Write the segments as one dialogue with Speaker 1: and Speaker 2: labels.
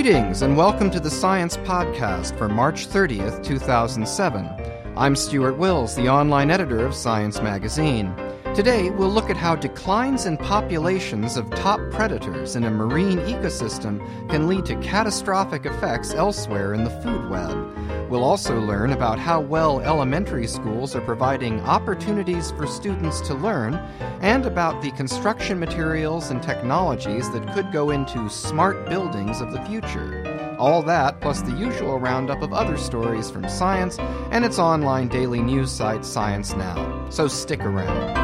Speaker 1: Greetings and welcome to the Science Podcast for March 30th, 2007. I'm Stuart Wills, the online editor of Science Magazine. Today, we'll look at how declines in populations of top predators in a marine ecosystem can lead to catastrophic effects elsewhere in the food web. We'll also learn about how well elementary schools are providing opportunities for students to learn, and about the construction materials and technologies that could go into smart buildings of the future. All that, plus the usual roundup of other stories from science and its online daily news site, Science Now. So stick around.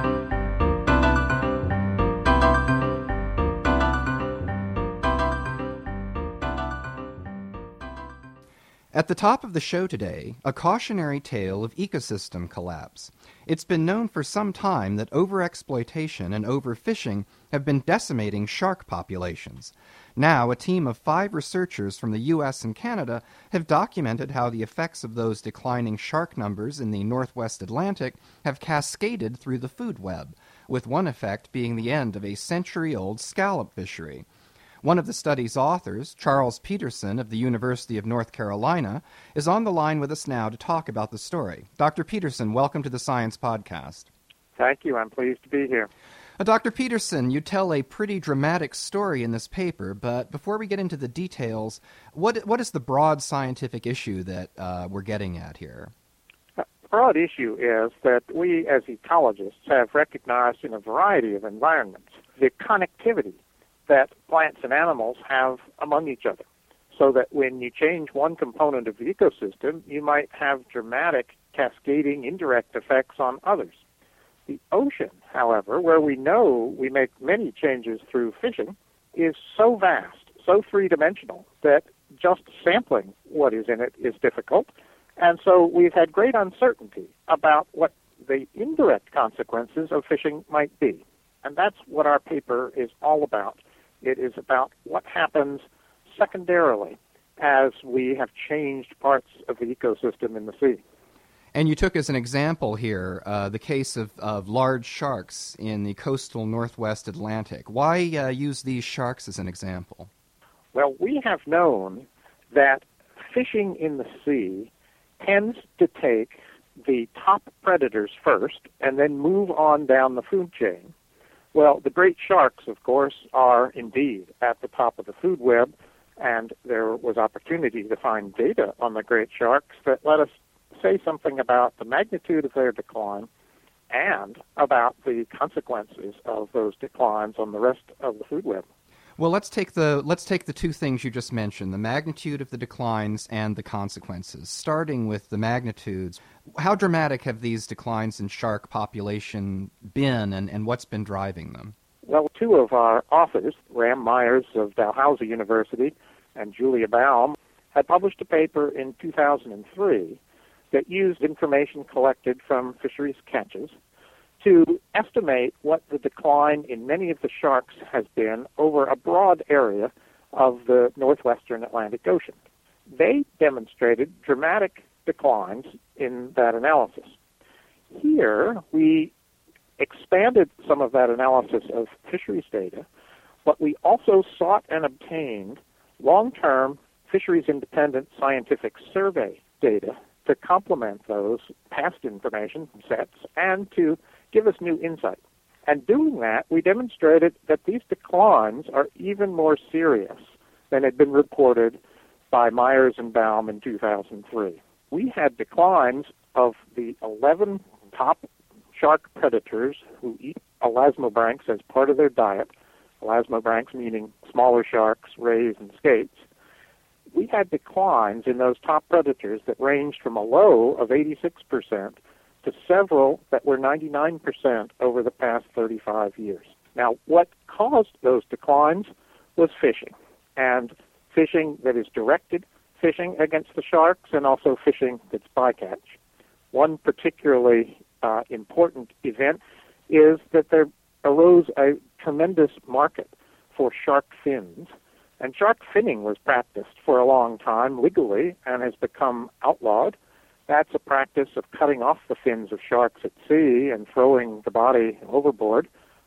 Speaker 1: At the top of the show today, a cautionary tale of ecosystem collapse. It's been known for some time that overexploitation and overfishing have been decimating shark populations. Now, a team of 5 researchers from the U.S. and Canada have documented how the effects of those declining shark numbers in the Northwest Atlantic have cascaded through the food web, with one effect being the end of a century-old scallop fishery. One of the study's authors, Charles Peterson of the University of North Carolina, is on the line with us now to talk about the story. Dr. Peterson, welcome to the Science Podcast.
Speaker 2: Thank you. I'm pleased to be here.
Speaker 1: Dr. Peterson, you tell a pretty dramatic story in this paper, but before we get into the details, what is the broad scientific issue that we're getting at here?
Speaker 2: The broad issue is that we as ecologists have recognized in a variety of environments the connectivity that plants and animals have among each other, so that when you change one component of the ecosystem, you might have dramatic cascading indirect effects on others. The ocean, however, where we know we make many changes through fishing, is so vast, so three-dimensional, that just sampling what is in it is difficult, and so we've had great uncertainty about what the indirect consequences of fishing might be. And that's what our paper is all about. It is about what happens secondarily as we have changed parts of the ecosystem in the sea.
Speaker 1: And you took as an example here the case of large sharks in the coastal Northwest Atlantic. Why use these sharks as an example?
Speaker 2: Well, we have known that fishing in the sea tends to take the top predators first and then move on down the food chain. Well, the great sharks, of course, are indeed at the top of the food web, and there was opportunity to find data on the great sharks that let us say something about the magnitude of their decline and about the consequences of those declines on the rest of the food web.
Speaker 1: Well, let's take the two things you just mentioned, the magnitude of the declines and the consequences. Starting with the magnitudes, how dramatic have these declines in shark population been, and what's been driving them?
Speaker 2: Well, 2 of our authors, Ram Myers of Dalhousie University and Julia Baum, had published a paper in 2003 that used information collected from fisheries catches to estimate what the decline in many of the sharks has been over a broad area of the northwestern Atlantic Ocean. They demonstrated dramatic declines in that analysis. Here, we expanded some of that analysis of fisheries data, but we also sought and obtained long-term fisheries-independent scientific survey data to complement those past information sets and to give us new insight. And doing that, we demonstrated that these declines are even more serious than had been reported by Myers and Baum in 2003. We had declines of the 11 top shark predators who eat elasmobranchs as part of their diet, elasmobranchs meaning smaller sharks, rays, and skates. We had declines in those top predators that ranged from a low of 86% to several that were 99% over the past 35 years. Now, what caused those declines was fishing, and fishing that is directed fishing against the sharks and also fishing that's bycatch. One particularly important event is that there arose a tremendous market for shark fins, and shark finning was practiced for a long time legally and has become outlawed. That's a practice of cutting off the fins of sharks at sea and throwing the body overboard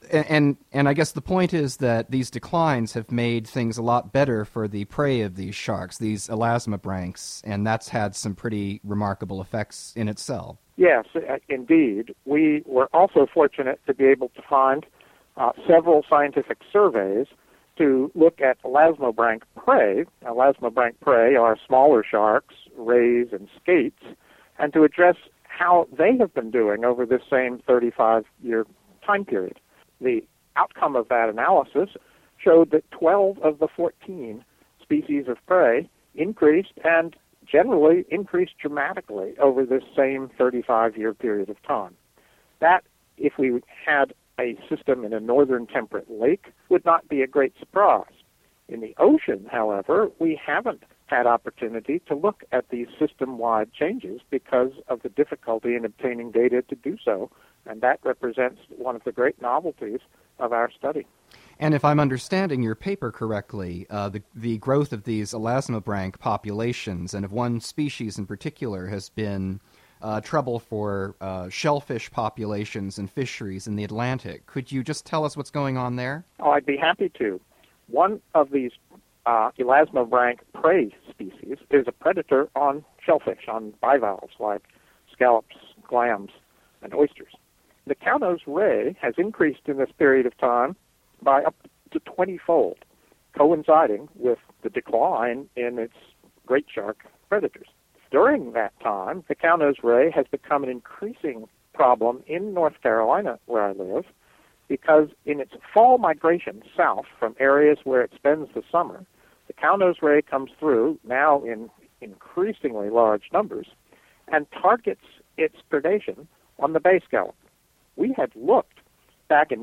Speaker 1: And I guess the point is that these declines have made things a lot better for the prey of these sharks, these elasmobranchs, and that's had some pretty remarkable effects in itself.
Speaker 2: Yes, indeed. We were also fortunate to be able to find several scientific surveys to look at elasmobranch prey. Elasmobranch prey are smaller sharks, rays, and skates, and to address how they have been doing over this same 35-year time period. The outcome of that analysis showed that 12 of the 14 species of prey increased, and generally increased dramatically over this same 35-year period of time. That, if we had a system in a northern temperate lake, would not be a great surprise. In the ocean, however, we haven't had opportunity to look at these system-wide changes because of the difficulty in obtaining data to do so, and that represents one of the great novelties of our study.
Speaker 1: And if I'm understanding your paper correctly, the growth of these elasmobranch populations, and of one species in particular, has been trouble for shellfish populations and fisheries in the Atlantic. Could you just tell us what's going on there?
Speaker 2: Oh, I'd be happy to. One of these elasmobranch prey species is a predator on shellfish, on bivalves like scallops, clams, and oysters. The cownose ray has increased in this period of time by up to 20-fold, coinciding with the decline in its great shark predators. During that time, the cownose ray has become an increasing problem in North Carolina, where I live, because in its fall migration south from areas where it spends the summer, the cownose ray comes through, now in increasingly large numbers, and targets its predation on the bay scallop. We had looked back in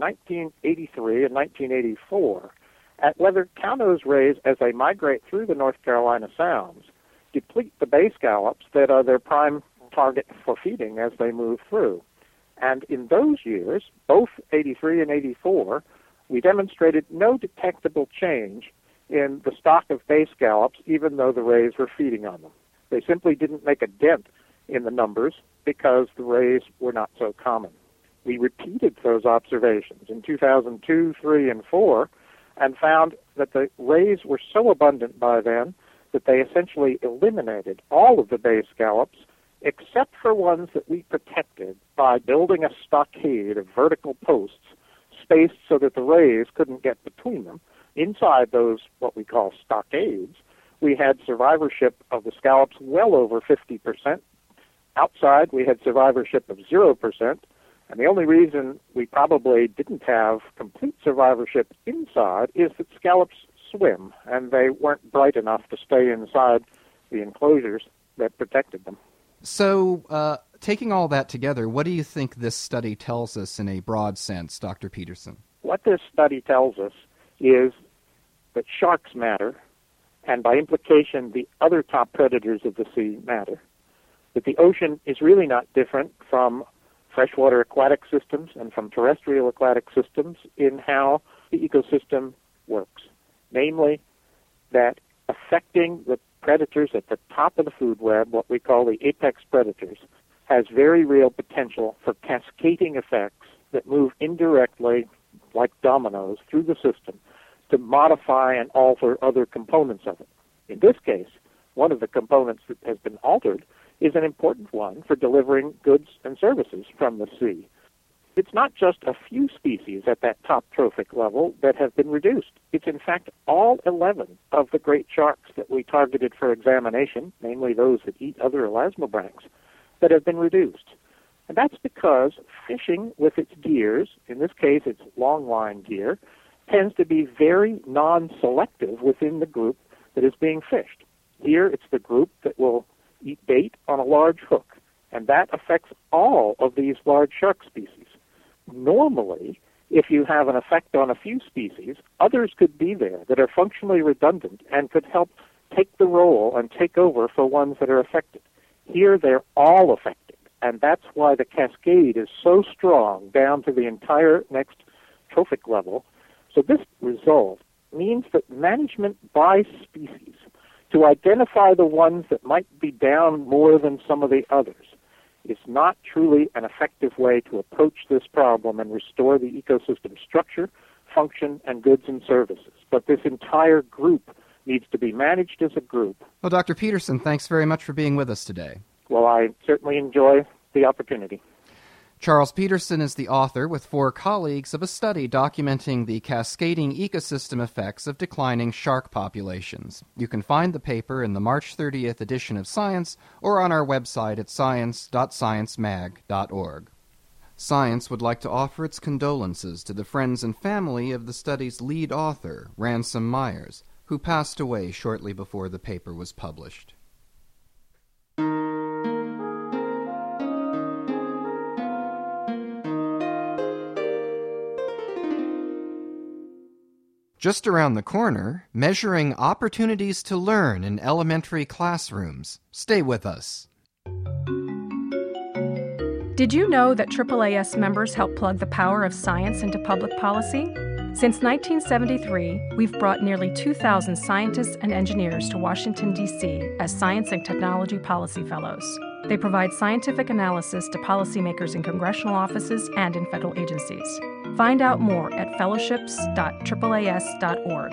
Speaker 2: 1983 and 1984 at whether cownose rays, as they migrate through the North Carolina Sounds, deplete the bay scallops that are their prime target for feeding as they move through. And in those years, both 83 and 84, we demonstrated no detectable change in the stock of bay scallops, even though the rays were feeding on them. They simply didn't make a dent in the numbers because the rays were not so common. We repeated those observations in 2002, 3, and 4, and found that the rays were so abundant by then that they essentially eliminated all of the bay scallops, except for ones that we protected by building a stockade of vertical posts spaced so that the rays couldn't get between them. Inside those, what we call stockades, we had survivorship of the scallops well over 50%. Outside, we had survivorship of 0%. And the only reason we probably didn't have complete survivorship inside is that scallops swim, and they weren't bright enough to stay inside the enclosures that protected them.
Speaker 1: So, taking all that together, what do you think this study tells us in a broad sense, Dr. Peterson?
Speaker 2: What this study tells us is that sharks matter, and by implication, the other top predators of the sea matter, that the ocean is really not different from freshwater aquatic systems and from terrestrial aquatic systems in how the ecosystem works. Namely, that affecting the predators at the top of the food web, what we call the apex predators, has very real potential for cascading effects that move indirectly, like dominoes, through the system to modify and alter other components of it. In this case, one of the components that has been altered is an important one for delivering goods and services from the sea. It's not just a few species at that top trophic level that have been reduced. It's in fact all 11 of the great sharks that we targeted for examination, namely those that eat other elasmobranchs, that have been reduced. And that's because fishing with its gears, in this case its long-line gear, tends to be very non-selective within the group that is being fished. Here it's the group that will eat bait on a large hook, and that affects all of these large shark species. Normally, if you have an effect on a few species, others could be there that are functionally redundant and could help take the role and take over for ones that are affected. Here they're all affected, and that's why the cascade is so strong down to the entire next trophic level. So this result means that management by species to identify the ones that might be down more than some of the others is not truly an effective way to approach this problem and restore the ecosystem structure, function, and goods and services. But this entire group needs to be managed as a group.
Speaker 1: Well, Dr. Peterson, thanks very much for being with us today.
Speaker 2: Well, I certainly enjoy the opportunity.
Speaker 1: Charles Peterson is the author, with 4 colleagues, of a study documenting the cascading ecosystem effects of declining shark populations. You can find the paper in the March 30th edition of Science or on our website at science.sciencemag.org. Science would like to offer its condolences to the friends and family of the study's lead author, Ransom Myers, who passed away shortly before the paper was published. Just around the corner, measuring opportunities to learn in elementary classrooms. Stay with us.
Speaker 3: Did you know that AAAS members help plug the power of science into public policy? Since 1973, we've brought nearly 2,000 scientists and engineers to Washington, D.C. as Science and Technology Policy Fellows. They provide scientific analysis to policymakers in congressional offices and in federal agencies. Find out more at fellowships.AAAS.org.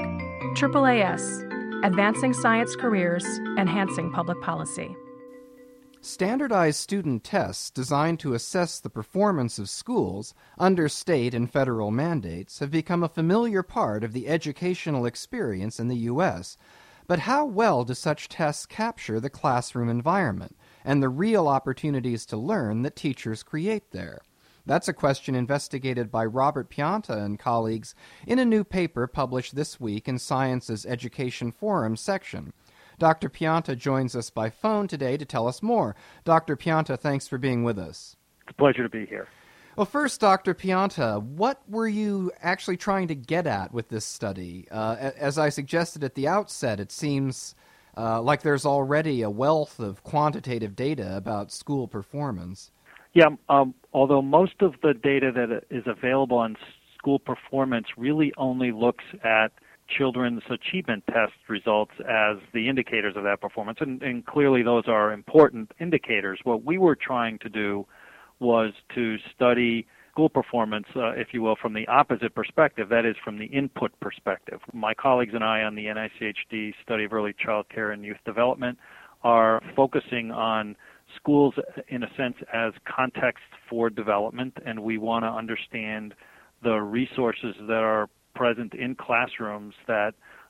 Speaker 3: AAAS, advancing science careers, enhancing public policy.
Speaker 1: Standardized student tests designed to assess the performance of schools under state and federal mandates have become a familiar part of the educational experience in the U.S. But how well do such tests capture the classroom environment and the real opportunities to learn that teachers create there? That's a question investigated by Robert Pianta and colleagues in a new paper published this week in Science's Education Forum section. Dr. Pianta joins us by phone today to tell us more. Dr. Pianta, thanks for being with us.
Speaker 4: It's a pleasure to be here.
Speaker 1: Well, first, Dr. Pianta, what were you actually trying to get at with this study? As I suggested at the outset, it seems like there's already a wealth of quantitative data about school performance.
Speaker 4: Yeah, although most of the data that is available on school performance really only looks at children's achievement test results as the indicators of that performance, and clearly those are important indicators. What we were trying to do was to study school performance, if you will, from the opposite perspective, that is, from the input perspective. My colleagues and I on the NICHD Study of Early Child Care and Youth Development are focusing on schools, in a sense, as context for development, and we want to understand the resources that are present in classrooms that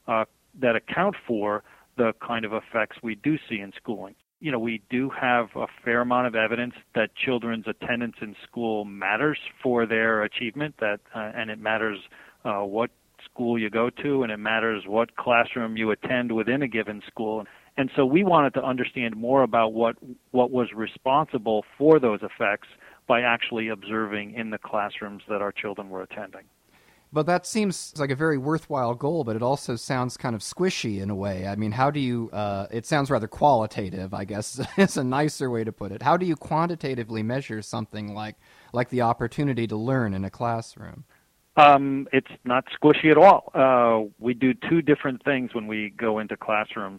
Speaker 4: account for the kind of effects we do see in schooling. You know, we do have a fair amount of evidence that children's attendance in school matters for their achievement, and it matters what school you go to, and it matters what classroom you attend within a given school. And so we wanted to understand more about what was responsible for those effects by actually observing in the classrooms that our children were attending.
Speaker 1: But that seems like a very worthwhile goal, but it also sounds kind of squishy in a way. I mean, how do you, it sounds rather qualitative, I guess, is a nicer way to put it. How do you quantitatively measure something like the opportunity to learn in a classroom?
Speaker 4: It's not squishy at all. We do two different things when we go into classrooms.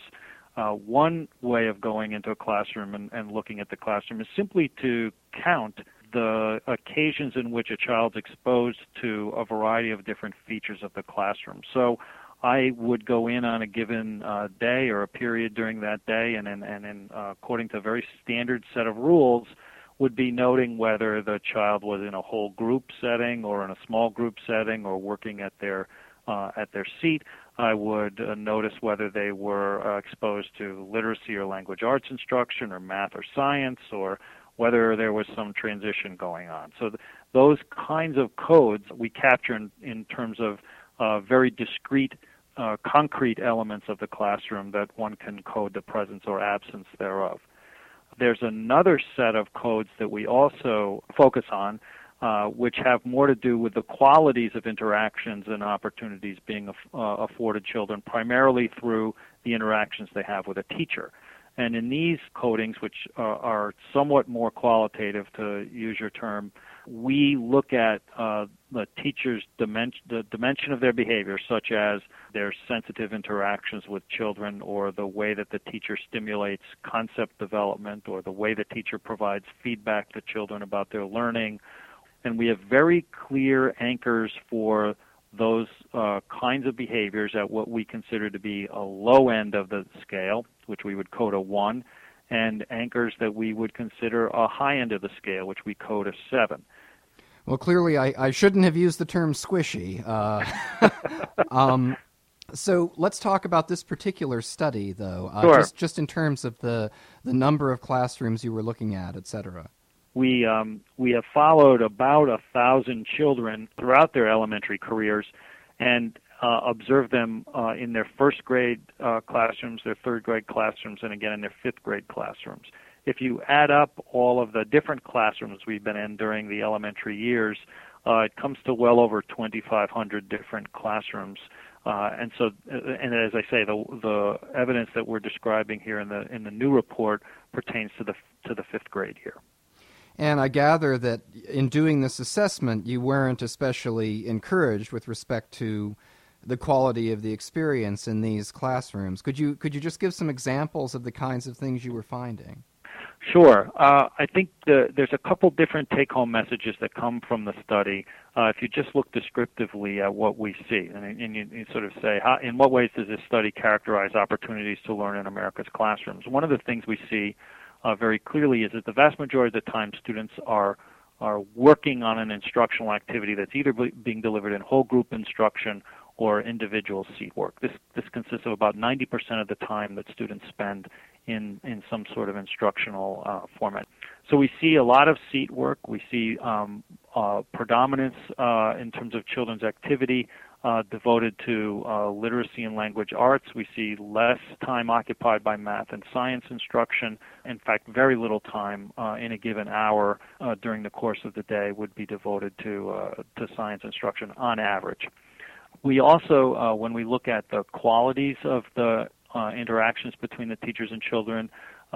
Speaker 4: One way of going into a classroom and looking at the classroom is simply to count the occasions in which a child's exposed to a variety of different features of the classroom. So I would go in on a given day or a period during that day, and according to a very standard set of rules, would be noting whether the child was in a whole group setting or in a small group setting or working at their seat. I would notice whether they were exposed to literacy or language arts instruction or math or science, or whether there was some transition going on. So those kinds of codes we capture in terms of very discrete, concrete elements of the classroom that one can code the presence or absence thereof. There's another set of codes that we also focus on, which have more to do with the qualities of interactions and opportunities being afforded children, primarily through the interactions they have with a teacher. And in these codings, which are somewhat more qualitative, to use your term, we look at the teacher's the dimension of their behavior, such as their sensitive interactions with children, or the way that the teacher stimulates concept development, or the way the teacher provides feedback to children about their learning. And we have very clear anchors for those kinds of behaviors at what we consider to be a low end of the scale, which we would code a 1, and anchors that we would consider a high end of the scale, which we code a 7.
Speaker 1: Well, clearly I shouldn't have used the term squishy. So let's talk about this particular study, though,
Speaker 4: Sure.
Speaker 1: just in terms of the number of classrooms you were looking at, et cetera.
Speaker 4: We have followed about 1,000 children throughout their elementary careers and observed them in their first grade classrooms, their third grade classrooms, and again in their fifth grade classrooms. If you add up all of the different classrooms we've been in during the elementary years, it comes to well over 2,500 different classrooms. And as I say, the evidence that we're describing here in the new report pertains to the fifth grade year.
Speaker 1: And I gather that in doing this assessment, you weren't especially encouraged with respect to the quality of the experience in these classrooms. Could you just give some examples of the kinds of things you were finding?
Speaker 4: Sure. I think there's a couple different take-home messages that come from the study. If you just look descriptively at what we see, and you sort of say, in what ways does this study characterize opportunities to learn in America's classrooms? One of the things we see very clearly is that the vast majority of the time students are working on an instructional activity that's either being delivered in whole group instruction or individual seat work. This consists of about 90% of the time that students spend in some sort of instructional format. So we see a lot of seat work. We see predominance in terms of children's activity devoted to literacy and language arts. We see less time occupied by math and science instruction. In fact, very little time in a given hour during the course of the day would be devoted to science instruction on average. We also, when we look at the qualities of the interactions between the teachers and children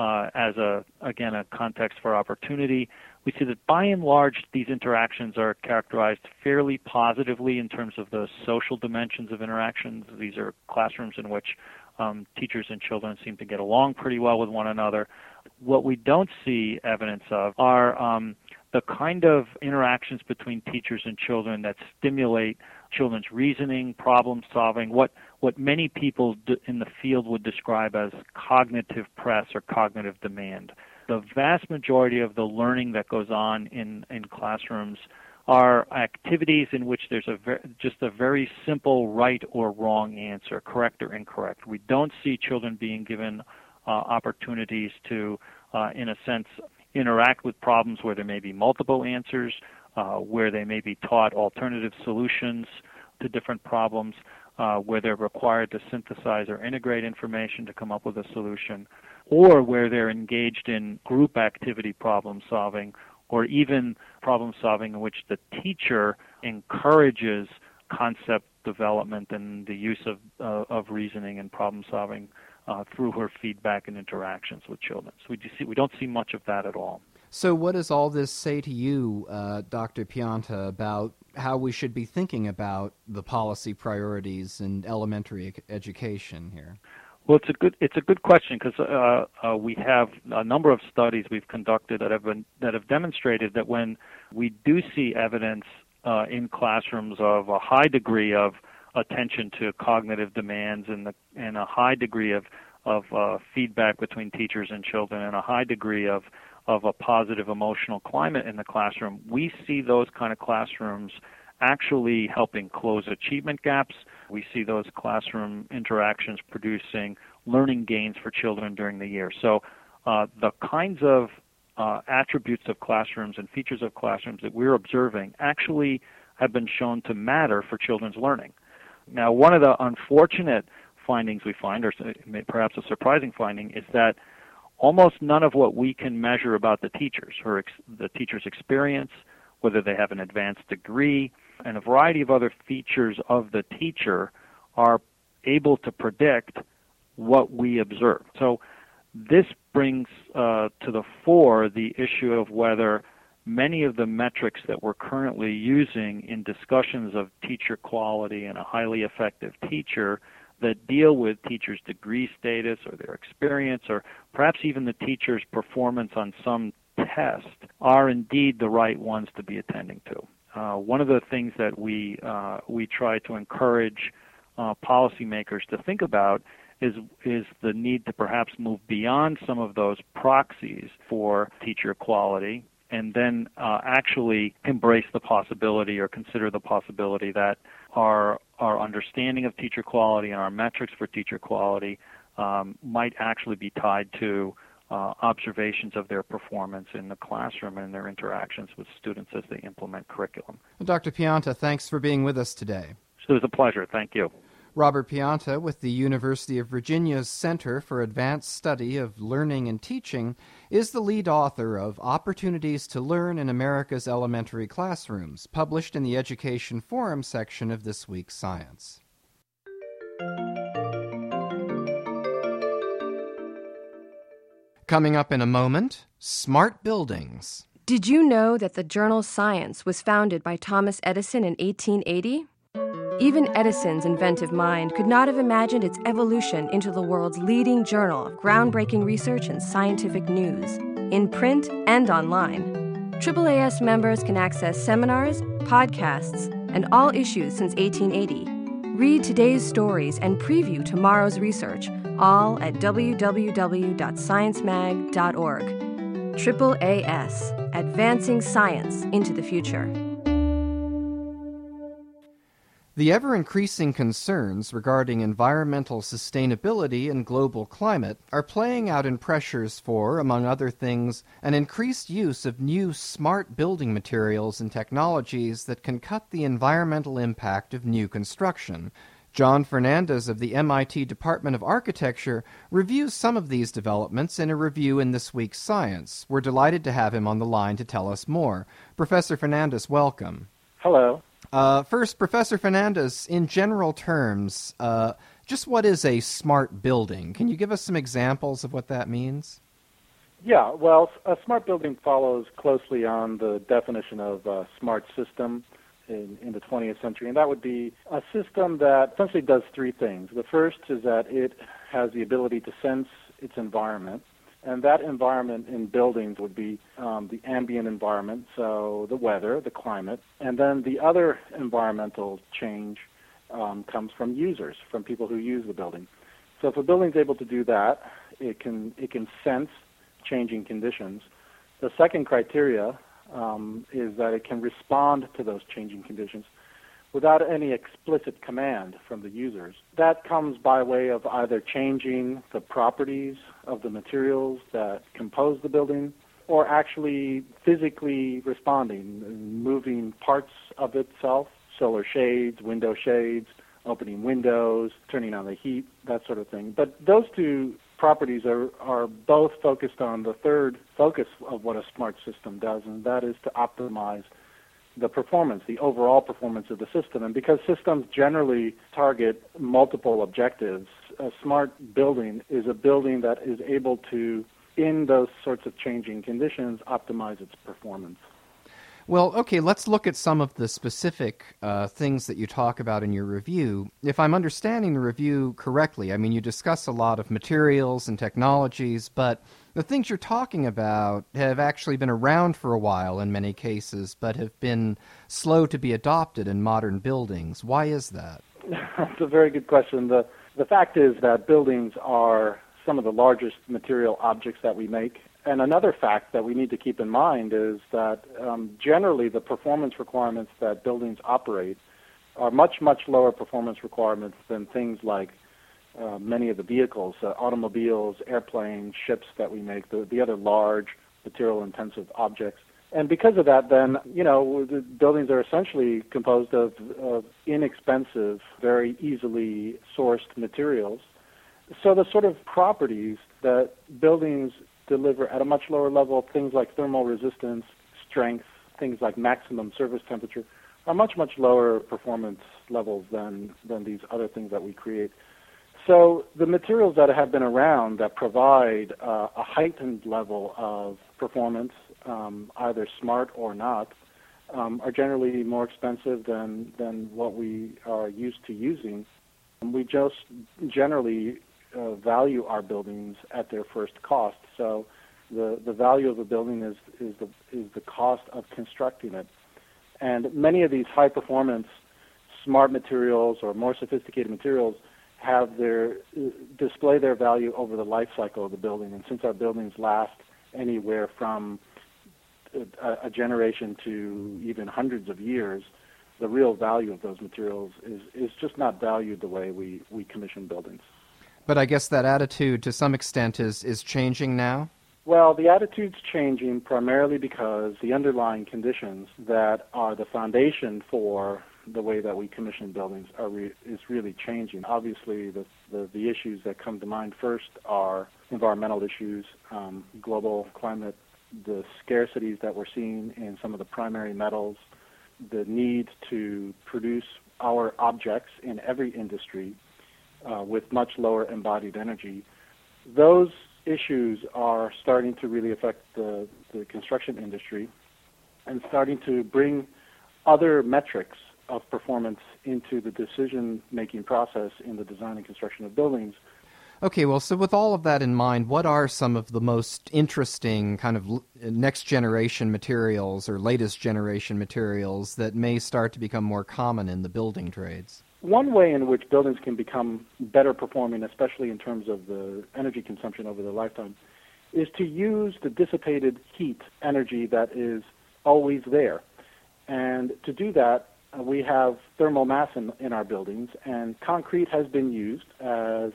Speaker 4: as a context for opportunity, we see that by and large these interactions are characterized fairly positively in terms of the social dimensions of interactions. These are classrooms in which teachers and children seem to get along pretty well with one another. What we don't see evidence of are the kind of interactions between teachers and children that stimulate children's reasoning, problem solving, what many people in the field would describe as cognitive press or cognitive demand. The vast majority of the learning that goes on in classrooms are activities in which there's just a very simple right or wrong answer, correct or incorrect. We don't see children being given opportunities to, in a sense, interact with problems where there may be multiple answers, where they may be taught alternative solutions to different problems, where they're required to synthesize or integrate information to come up with a solution, or where they're engaged in group activity problem solving, or even problem solving in which the teacher encourages concept development and the use of reasoning and problem solving through her feedback and interactions with children. So we don't see much of that at all.
Speaker 1: So what does all this say to you, Dr. Pianta, about how we should be thinking about the policy priorities in elementary education here?
Speaker 4: Well, it's a good question because we have a number of studies we've conducted that have demonstrated that when we do see evidence in classrooms of a high degree of attention to cognitive demands and a high degree of feedback between teachers and children and a high degree of a positive emotional climate in the classroom, we see those kind of classrooms actually helping close achievement gaps. We see those classroom interactions producing learning gains for children during the year. So the kinds of attributes of classrooms and features of classrooms that we're observing actually have been shown to matter for children's learning. Now, one of the unfortunate findings we find, or perhaps a surprising finding, is that almost none of what we can measure about the teachers, the teacher's experience, whether they have an advanced degree, and a variety of other features of the teacher are able to predict what we observe. So this brings to the fore the issue of whether many of the metrics that we're currently using in discussions of teacher quality and a highly effective teacher that deal with teachers' degree status or their experience or perhaps even the teacher's performance on some test are indeed the right ones to be attending to. One of the things that we try to encourage policymakers to think about is the need to perhaps move beyond some of those proxies for teacher quality and then actually embrace the possibility or consider the possibility that our understanding of teacher quality and our metrics for teacher quality might actually be tied to observations of their performance in the classroom and their interactions with students as they implement curriculum.
Speaker 1: Well, Dr. Pianta, thanks for being with us today.
Speaker 4: So it was a pleasure. Thank you.
Speaker 1: Robert Pianta with the University of Virginia's Center for Advanced Study of Learning and Teaching is the lead author of Opportunities to Learn in America's Elementary Classrooms, published in the Education Forum section of this week's Science. Coming up in a moment, smart buildings.
Speaker 5: Did you know that the journal Science was founded by Thomas Edison in 1880? Even Edison's inventive mind could not have imagined its evolution into the world's leading journal of groundbreaking research and scientific news, in print and online. AAAS members can access seminars, podcasts, and all issues since 1880. Read today's stories and preview tomorrow's research, all at www.sciencemag.org. AAAS, advancing science into the future.
Speaker 1: The ever-increasing concerns regarding environmental sustainability and global climate are playing out in pressures for, among other things, an increased use of new smart building materials and technologies that can cut the environmental impact of new construction. John Fernandez of the MIT Department of Architecture reviews some of these developments in a review in this week's Science. We're delighted to have him on the line to tell us more. Professor Fernandez, welcome.
Speaker 2: Hello.
Speaker 1: First, Professor Fernandez, in general terms, just what is a smart building? Can you give us some examples of what that means?
Speaker 6: Yeah, well, a smart building follows closely on the definition of a smart system in the 20th century, and that would be a system that essentially does three things. The first is that it has the ability to sense its environment, and that environment in buildings would be the ambient environment, so the weather, the climate, and then the other environmental change comes from users, from people who use the building. So if a building's able to do that, it can sense changing conditions. The second criteria is that it can respond to those changing conditions without any explicit command from the users. That comes by way of either changing the properties of the materials that compose the building or actually physically responding, moving parts of itself, solar shades, window shades, opening windows, turning on the heat, that sort of thing. But those two properties are both focused on the third focus of what a smart system does, and that is to optimize the performance, the overall performance of the system. And because systems generally target multiple objectives, a smart building is a building that is able to, in those sorts of changing conditions, optimize its performance.
Speaker 1: Well, okay, let's look at some of the specific things that you talk about in your review. If I'm understanding the review correctly, I mean, you discuss a lot of materials and technologies, but the things you're talking about have actually been around for a while in many cases, but have been slow to be adopted in modern buildings. Why is that?
Speaker 6: That's a very good question. The fact is that buildings are some of the largest material objects that we make. And another fact that we need to keep in mind is that generally the performance requirements that buildings operate are much, much lower performance requirements than things like many of the vehicles, automobiles, airplanes, ships that we make, the other large material-intensive objects. And because of that, then, the buildings are essentially composed of inexpensive, very easily sourced materials. So the sort of properties that buildings deliver at a much lower level, things like thermal resistance, strength, things like maximum surface temperature, are much, much lower performance levels than these other things that we create. So the materials that have been around that provide a heightened level of performance, either smart or not, are generally more expensive than what we are used to using. We just generally value our buildings at their first cost. So the value of a building is the cost of constructing it. And many of these high-performance smart materials or more sophisticated materials have display their value over the life cycle of the building. And since our buildings last anywhere from a generation to even hundreds of years, the real value of those materials is just not valued the way we commission buildings.
Speaker 1: But I guess that attitude to some extent is changing now?
Speaker 6: Well, the attitude's changing primarily because the underlying conditions that are the foundation for the way that we commission buildings is really changing. Obviously, the issues that come to mind first are environmental issues, global climate, the scarcities that we're seeing in some of the primary metals, the need to produce our objects in every industry with much lower embodied energy. Those issues are starting to really affect the construction industry and starting to bring other metrics of performance into the decision-making process in the design and construction of buildings.
Speaker 1: Okay, well, so with all of that in mind, what are some of the most interesting kind of next-generation materials or latest-generation materials that may start to become more common in the building trades?
Speaker 6: One way in which buildings can become better performing, especially in terms of the energy consumption over their lifetime, is to use the dissipated heat energy that is always there. And to do that, we have thermal mass in our buildings, and concrete has been used as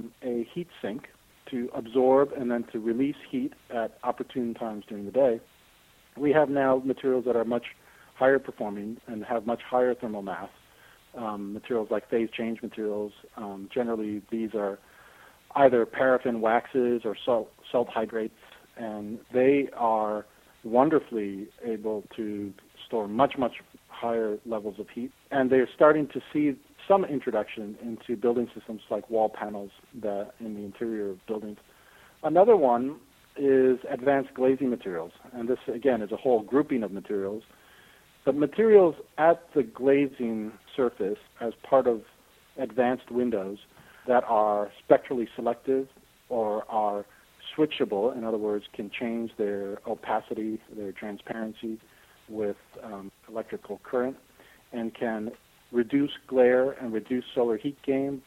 Speaker 6: a heat sink to absorb and then to release heat at opportune times during the day. We have now materials that are much higher performing and have much higher thermal mass. Materials like phase change materials, generally these are either paraffin waxes or salt hydrates, and they are wonderfully able to store much, much higher levels of heat. And they're starting to see some introduction into building systems like wall panels that in the interior of buildings. Another one is advanced glazing materials, and this, again, is a whole grouping of materials. But materials at the glazing surface as part of advanced windows that are spectrally selective or are switchable, in other words, can change their opacity, their transparency with electrical current, and can reduce glare and reduce solar heat gain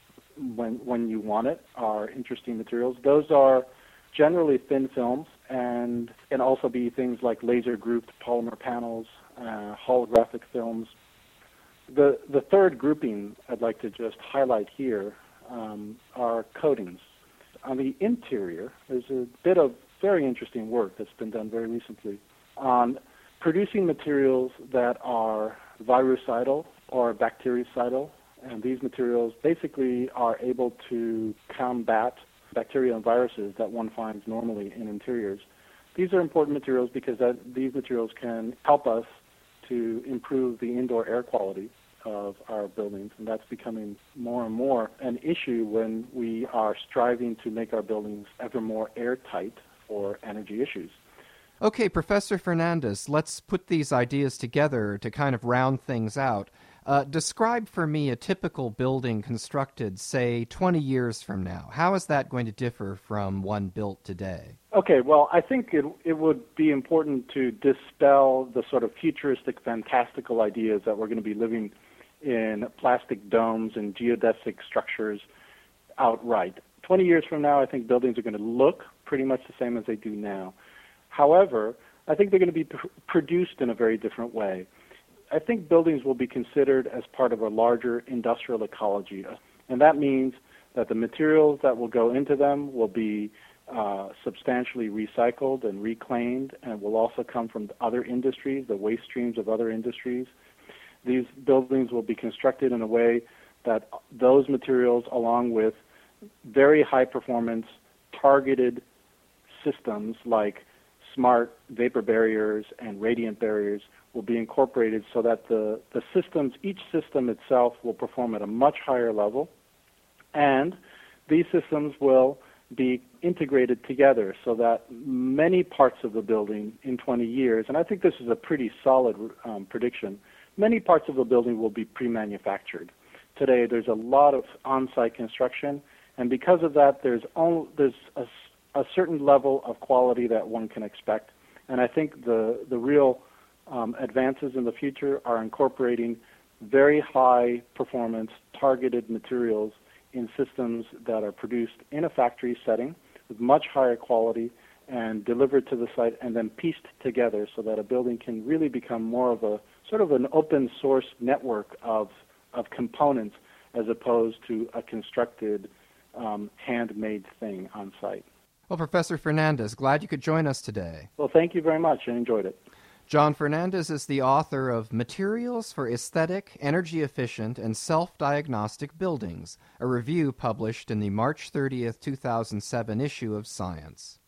Speaker 6: when you want it, are interesting materials. Those are generally thin films and can also be things like laser-grouped polymer panels, holographic films. The third grouping I'd like to just highlight here are coatings. On the interior, there's a bit of very interesting work that's been done very recently on producing materials that are virucidal or bactericidal, and these materials basically are able to combat bacteria and viruses that one finds normally in interiors. These are important materials because these materials can help us to improve the indoor air quality of our buildings, and that's becoming more and more an issue when we are striving to make our buildings ever more airtight for energy issues.
Speaker 1: Okay, Professor Fernandez, let's put these ideas together to kind of round things out. Describe for me a typical building constructed, say, 20 years from now. How is that going to differ from one built today?
Speaker 6: Okay, well, I think it would be important to dispel the sort of futuristic, fantastical ideas that we're going to be living in plastic domes and geodesic structures outright. 20 years from now, I think buildings are going to look pretty much the same as they do now. However, I think they're going to be produced in a very different way. I think buildings will be considered as part of a larger industrial ecology, and that means that the materials that will go into them will be substantially recycled and reclaimed, and will also come from other industries, the waste streams of other industries. These buildings will be constructed in a way that those materials, along with very high-performance, targeted systems like smart vapor barriers and radiant barriers, will be incorporated so that the systems, each system itself will perform at a much higher level, and these systems will be integrated together so that many parts of the building in 20 years, and I think this is a pretty solid prediction, many parts of the building will be pre-manufactured. Today there's a lot of on-site construction, and because of that there's a certain level of quality that one can expect. And I think the real advances in the future are incorporating very high performance targeted materials in systems that are produced in a factory setting with much higher quality and delivered to the site and then pieced together so that a building can really become more of a sort of an open source network of components as opposed to a constructed handmade thing on site.
Speaker 1: Well, Professor Fernandez, glad you could join us today.
Speaker 6: Well, thank you very much. I enjoyed it.
Speaker 1: John Fernandez is the author of Materials for Aesthetic, Energy-Efficient, and Self-Diagnostic Buildings, a review published in the March 30th, 2007 issue of Science.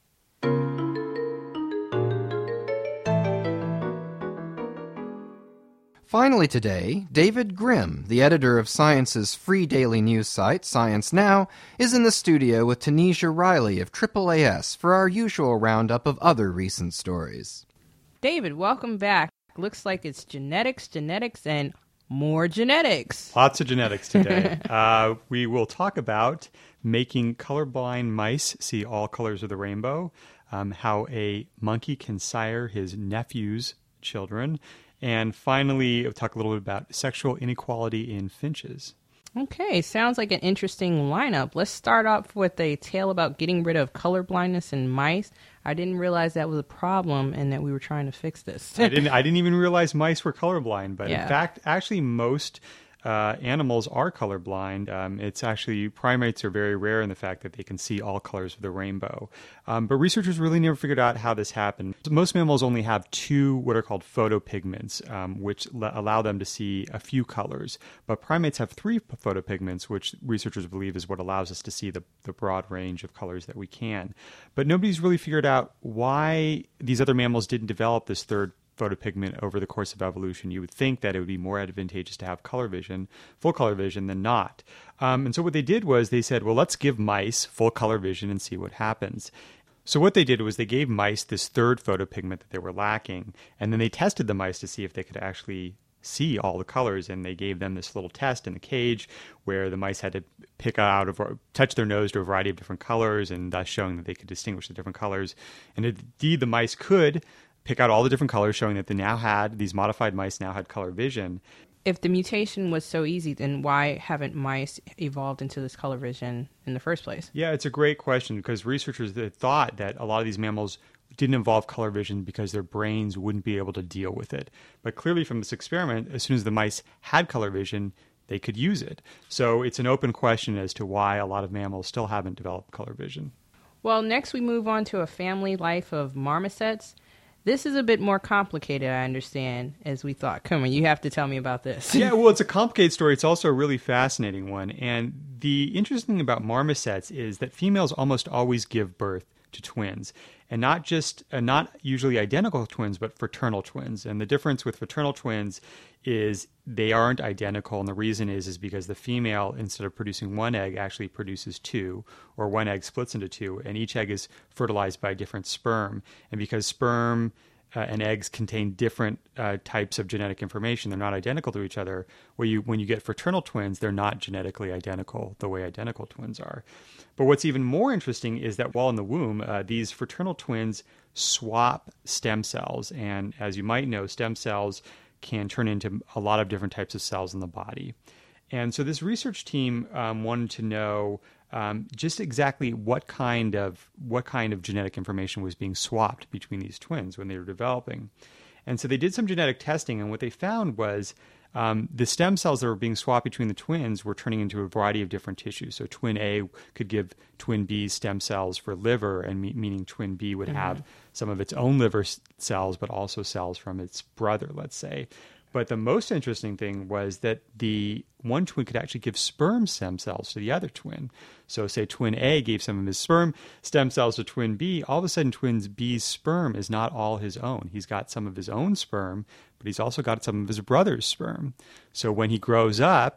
Speaker 1: Finally today, David Grimm, the editor of Science's free daily news site, Science Now, is in the studio with Tanisha Riley of AAAS for our usual roundup of other recent stories.
Speaker 7: David, welcome back. Looks like it's genetics, and more genetics.
Speaker 8: Lots of genetics today. We will talk about making colorblind mice see all colors of the rainbow, how a monkey can sire his nephew's children, and finally, we'll talk a little bit about sexual inequality in finches.
Speaker 7: Okay, sounds like an interesting lineup. Let's start off with a tale about getting rid of color blindness in mice. I didn't realize that was a problem and that we were trying to fix this.
Speaker 8: I didn't even realize mice were colorblind, but
Speaker 7: yeah.
Speaker 8: In fact, actually most animals are colorblind. It's actually, primates are very rare in the fact that they can see all colors of the rainbow. But researchers really never figured out how this happened. Most mammals only have two what are called photopigments, which allow them to see a few colors. But primates have three photopigments, which researchers believe is what allows us to see the broad range of colors that we can. But nobody's really figured out why these other mammals didn't develop this third photopigment over the course of evolution. You would think that it would be more advantageous to have color vision, full color vision, than not. And so what they did was they said, well, let's give mice full color vision and see what happens. So what they did was they gave mice this third photopigment that they were lacking, and then they tested the mice to see if they could actually see all the colors, and they gave them this little test in the cage where the mice had to pick out or touch their nose to a variety of different colors, and thus showing that they could distinguish the different colors. And indeed, the mice could pick out all the different colors, showing that these modified mice now had color vision.
Speaker 7: If the mutation was so easy, then why haven't mice evolved into this color vision in the first place?
Speaker 8: Yeah, it's a great question, because researchers thought that a lot of these mammals didn't evolve color vision because their brains wouldn't be able to deal with it. But clearly from this experiment, as soon as the mice had color vision, they could use it. So it's an open question as to why a lot of mammals still haven't developed color vision.
Speaker 7: Well, next we move on to a family life of marmosets. This is a bit more complicated, I understand, as we thought. Come on, you have to tell me about this.
Speaker 8: Yeah, well, it's a complicated story. It's also a really fascinating one. And the interesting thing about marmosets is that females almost always give birth to twins. And not usually identical twins, but fraternal twins. And the difference with fraternal twins is they aren't identical. And the reason is because the female, instead of producing one egg, actually produces two, or one egg splits into two. And each egg is fertilized by a different sperm. And because sperm and eggs contain different types of genetic information, they're not identical to each other. When you get fraternal twins, they're not genetically identical the way identical twins are. But what's even more interesting is that while in the womb, these fraternal twins swap stem cells. And as you might know, stem cells can turn into a lot of different types of cells in the body. And so this research team wanted to know just exactly what kind of genetic information was being swapped between these twins when they were developing. And so they did some genetic testing, and what they found was the stem cells that were being swapped between the twins were turning into a variety of different tissues. So twin A could give twin B stem cells for liver, and meaning twin B would have some of its own liver cells, but also cells from its brother, let's say. But the most interesting thing was that the one twin could actually give sperm stem cells to the other twin. So say twin A gave some of his sperm stem cells to twin B, all of a sudden twin B's sperm is not all his own. He's got some of his own sperm, but he's also got some of his brother's sperm. So when he grows up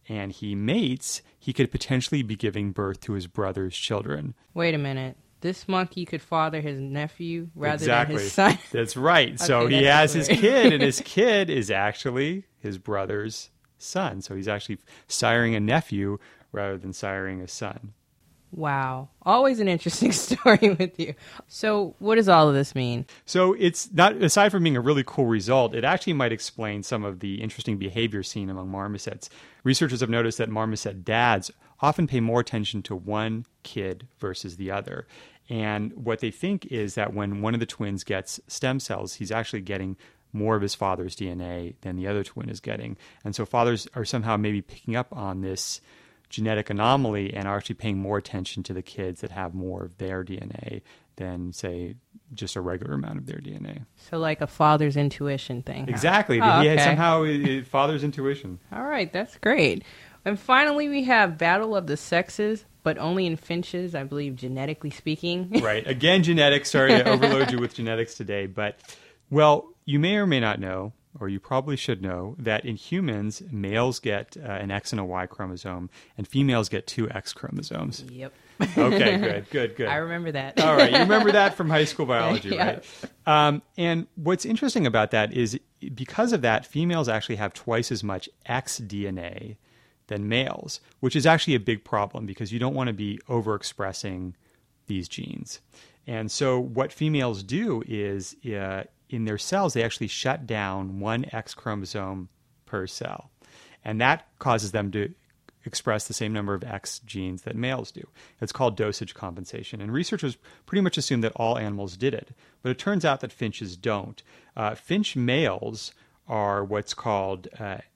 Speaker 8: and he mates, he could potentially be giving birth to his brother's children.
Speaker 7: Wait a minute. This monkey could father his nephew rather
Speaker 8: Exactly.
Speaker 7: than his son?
Speaker 8: That's right. So
Speaker 7: Okay,
Speaker 8: he has
Speaker 7: that's
Speaker 8: his kid, and his kid is actually his brother's son. So he's actually siring a nephew rather than siring a son.
Speaker 7: Wow. Always an interesting story with you. So what does all of this mean?
Speaker 8: So it's not, aside from being a really cool result, it actually might explain some of the interesting behavior seen among marmosets. Researchers have noticed that marmoset dads often pay more attention to one kid versus the other. And what they think is that when one of the twins gets stem cells, he's actually getting more of his father's DNA than the other twin is getting. And so fathers are somehow maybe picking up on this genetic anomaly and are actually paying more attention to the kids that have more of their DNA than, say, just a regular amount of their DNA.
Speaker 7: So like a father's intuition thing. Huh?
Speaker 8: Exactly.
Speaker 7: Oh,
Speaker 8: He had
Speaker 7: okay.
Speaker 8: somehow father's intuition.
Speaker 7: All right, that's great. And finally, we have Battle of the Sexes, but only in finches, I believe, genetically speaking.
Speaker 8: Right. Again, genetics. Sorry to overload you with genetics today. But, well, you may or may not know, or you probably should know, that in humans, males get an X and a Y chromosome, and females get 2 X chromosomes.
Speaker 7: Yep.
Speaker 8: Okay, good.
Speaker 7: I remember that.
Speaker 8: All right, you remember that from high school biology,
Speaker 7: Yeah.
Speaker 8: right? And what's interesting about that is because of that, females actually have twice as much X DNA than males, which is actually a big problem because you don't want to be overexpressing these genes. And so what females do is in their cells, they actually shut down 1 X chromosome per cell. And that causes them to express the same number of X genes that males do. It's called dosage compensation. And researchers pretty much assume that all animals did it. But it turns out that finches don't. Finch males are what's called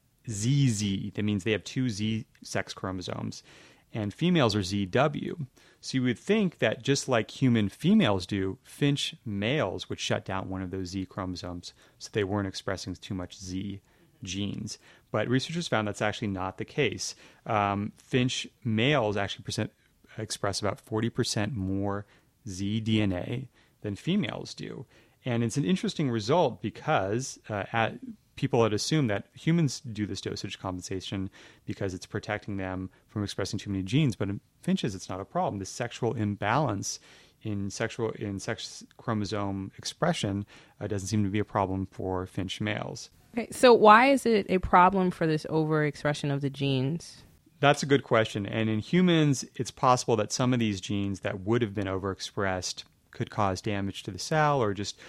Speaker 8: ZZ. That means they have 2 Z sex chromosomes. And females are ZW. So you would think that just like human females do, finch males would shut down one of those Z chromosomes so they weren't expressing too much Z genes. But researchers found that's actually not the case. Finch males actually express about 40% more Z DNA than females do. And it's an interesting result because people had assumed that humans do this dosage compensation because it's protecting them from expressing too many genes. But in finches, it's not a problem. This sexual imbalance in sex chromosome expression doesn't seem to be a problem for finch males.
Speaker 7: Okay, so why is it a problem for this overexpression of the genes?
Speaker 8: That's a good question. And in humans, it's possible that some of these genes that would have been overexpressed could cause damage to the cell or just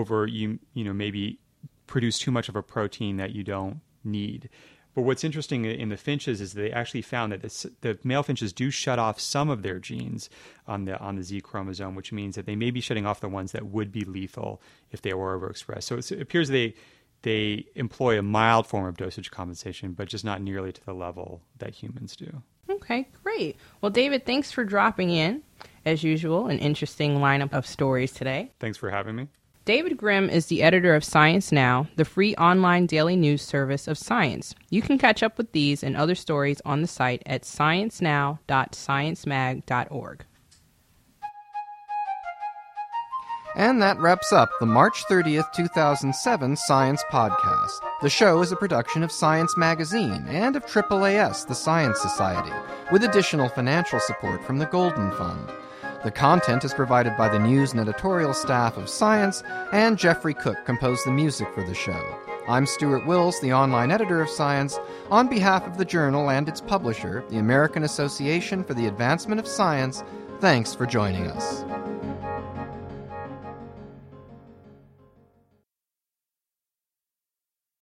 Speaker 8: maybe produce too much of a protein that you don't need. But what's interesting in the finches is they actually found that the male finches do shut off some of their genes on the Z chromosome, which means that they may be shutting off the ones that would be lethal if they were overexpressed. So it appears they employ a mild form of dosage compensation, but just not nearly to the level that humans do.
Speaker 7: Okay, great. Well, David, thanks for dropping in. As usual, an interesting lineup of stories today.
Speaker 8: Thanks for having me.
Speaker 7: David Grimm is the editor of Science Now, the free online daily news service of science. You can catch up with these and other stories on the site at sciencenow.sciencemag.org.
Speaker 1: And that wraps up the March 30th, 2007 Science Podcast. The show is a production of Science Magazine and of AAAS, the Science Society, with additional financial support from the Golden Fund. The content is provided by the news and editorial staff of Science, and Jeffrey Cook composed the music for the show. I'm Stuart Wills, the online editor of Science. On behalf of the journal and its publisher, the American Association for the Advancement of Science, thanks for joining us.